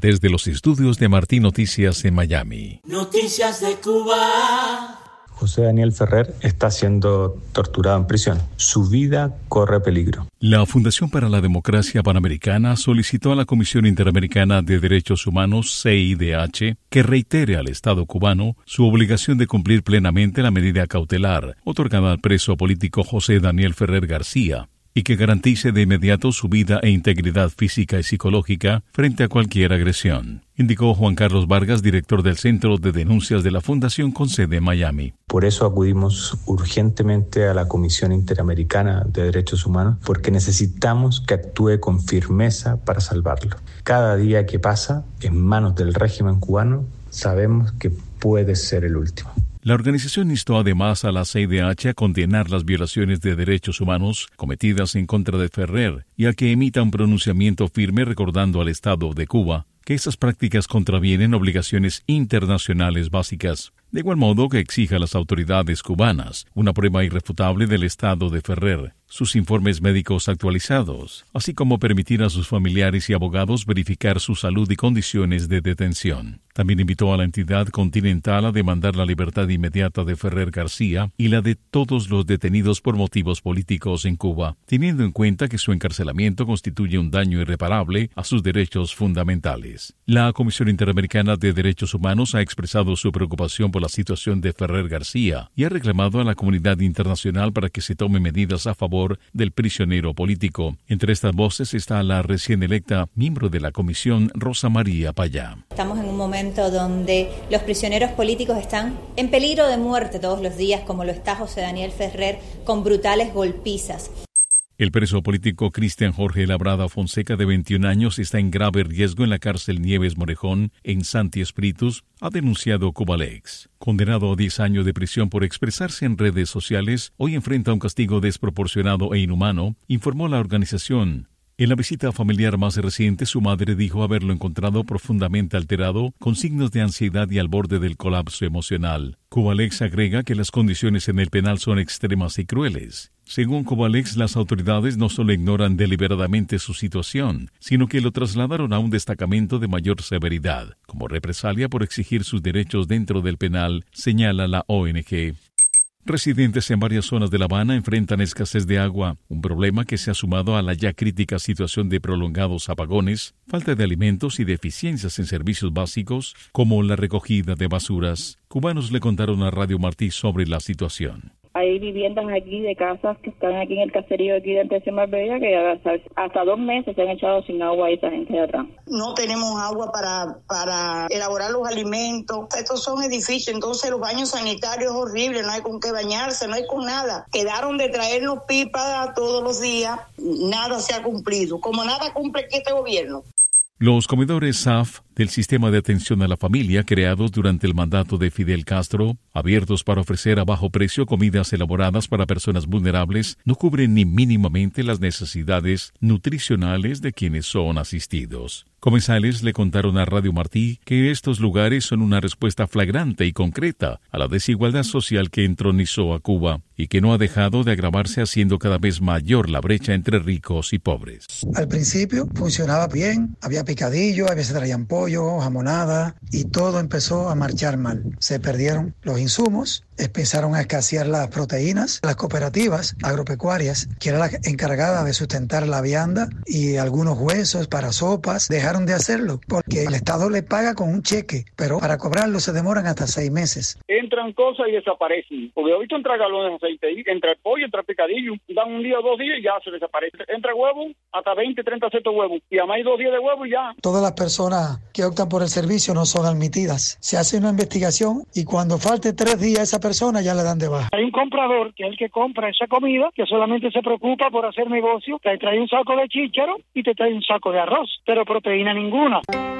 desde los estudios de Martín Noticias en Miami. Noticias de Cuba. José Daniel Ferrer está siendo torturado en prisión. Su vida corre peligro. La Fundación para la Democracia Panamericana solicitó a la Comisión Interamericana de Derechos Humanos, CIDH, que reitere al Estado cubano su obligación de cumplir plenamente la medida cautelar otorgada al preso político José Daniel Ferrer García y que garantice de inmediato su vida e integridad física y psicológica frente a cualquier agresión, indicó Juan Carlos Vargas, director del Centro de Denuncias de la Fundación con sede en Miami. Por eso acudimos urgentemente a la Comisión Interamericana de Derechos Humanos, porque necesitamos que actúe con firmeza para salvarlo. Cada día que pasa en manos del régimen cubano, sabemos que puede ser el último. La organización instó además a la CIDH a condenar las violaciones de derechos humanos cometidas en contra de Ferrer y a que emita un pronunciamiento firme recordando al Estado de Cuba que esas prácticas contravienen obligaciones internacionales básicas. De igual modo que exija a las autoridades cubanas una prueba irrefutable del estado de Ferrer, sus informes médicos actualizados, así como permitir a sus familiares y abogados verificar su salud y condiciones de detención. También invitó a la entidad continental a demandar la libertad inmediata de Ferrer García y la de todos los detenidos por motivos políticos en Cuba, teniendo en cuenta que su encarcelamiento constituye un daño irreparable a sus derechos fundamentales. La Comisión Interamericana de Derechos Humanos ha expresado su preocupación por la situación de Ferrer García y ha reclamado a la comunidad internacional para que se tomen medidas a favor del prisionero político. Entre estas voces está la recién electa miembro de la comisión, Rosa María Payá. Estamos en un momento donde los prisioneros políticos están en peligro de muerte todos los días, como lo está José Daniel Ferrer, con brutales golpizas. El preso político Cristian Jorge Labrada Fonseca, de 21 años, está en grave riesgo en la cárcel Nieves Morejón, en Santi Espíritus, ha denunciado Cubalex. Condenado a 10 años de prisión por expresarse en redes sociales, hoy enfrenta un castigo desproporcionado e inhumano, informó la organización. En la visita familiar más reciente, su madre dijo haberlo encontrado profundamente alterado, con signos de ansiedad y al borde del colapso emocional. Cubalex agrega que las condiciones en el penal son extremas y crueles. Según Cubalex, las autoridades no solo ignoran deliberadamente su situación, sino que lo trasladaron a un destacamento de mayor severidad, como represalia por exigir sus derechos dentro del penal, señala la ONG. Residentes en varias zonas de La Habana enfrentan escasez de agua, un problema que se ha sumado a la ya crítica situación de prolongados apagones, falta de alimentos y deficiencias en servicios básicos, como la recogida de basuras. Cubanos le contaron a Radio Martí sobre la situación. Hay viviendas aquí de casas que están aquí en el caserío aquí de Tercia Marbella que hasta 2 meses se han echado sin agua esa gente de atrás. No tenemos agua para elaborar los alimentos. Estos son edificios, entonces los baños sanitarios es horrible, no hay con qué bañarse, no hay con nada. Quedaron de traernos pipas todos los días, nada se ha cumplido. Como nada cumple aquí este gobierno. Los comedores SAF del Sistema de Atención a la Familia, creados durante el mandato de Fidel Castro, abiertos para ofrecer a bajo precio comidas elaboradas para personas vulnerables, no cubren ni mínimamente las necesidades nutricionales de quienes son asistidos. Comensales le contaron a Radio Martí que estos lugares son una respuesta flagrante y concreta a la desigualdad social que entronizó a Cuba y que no ha dejado de agravarse, haciendo cada vez mayor la brecha entre ricos y pobres. Al principio funcionaba bien, había picadillo, a veces traían pollo, jamonada y todo empezó a marchar mal. Se perdieron los insumos, empezaron a escasear las proteínas. Las cooperativas agropecuarias, que era la encargada de sustentar la vianda y algunos huesos para sopas, dejaron de hacerlo porque el Estado le paga con un cheque, pero para cobrarlo se demoran hasta 6 meses. Entran cosas y desaparecen. Porque he visto entrar galones de aceite, entra el pollo, entra el picadillo, dan un día o 2 días y ya se desaparece. Entra huevo, hasta 20, 30 setos de huevo. Y además hay 2 días de huevo y ya. Todas las personas que optan por el servicio no son admitidas. Se hace una investigación y cuando falte 3 días a esa persona ya le dan de baja. Hay un comprador que es el que compra esa comida, que solamente se preocupa por hacer negocio, te trae un saco de chícharo y te trae un saco de arroz, pero proteína ninguna.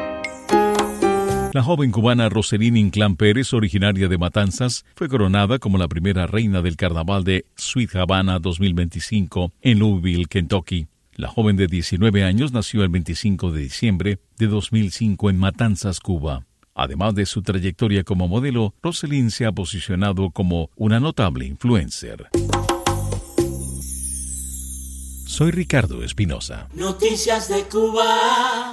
La joven cubana Roselyn Inclán Pérez, originaria de Matanzas, fue coronada como la primera reina del carnaval de Sweet Havana 2025 en Louisville, Kentucky. La joven de 19 años nació el 25 de diciembre de 2005 en Matanzas, Cuba. Además de su trayectoria como modelo, Roselyn se ha posicionado como una notable influencer. Soy Ricardo Espinosa. Noticias de Cuba.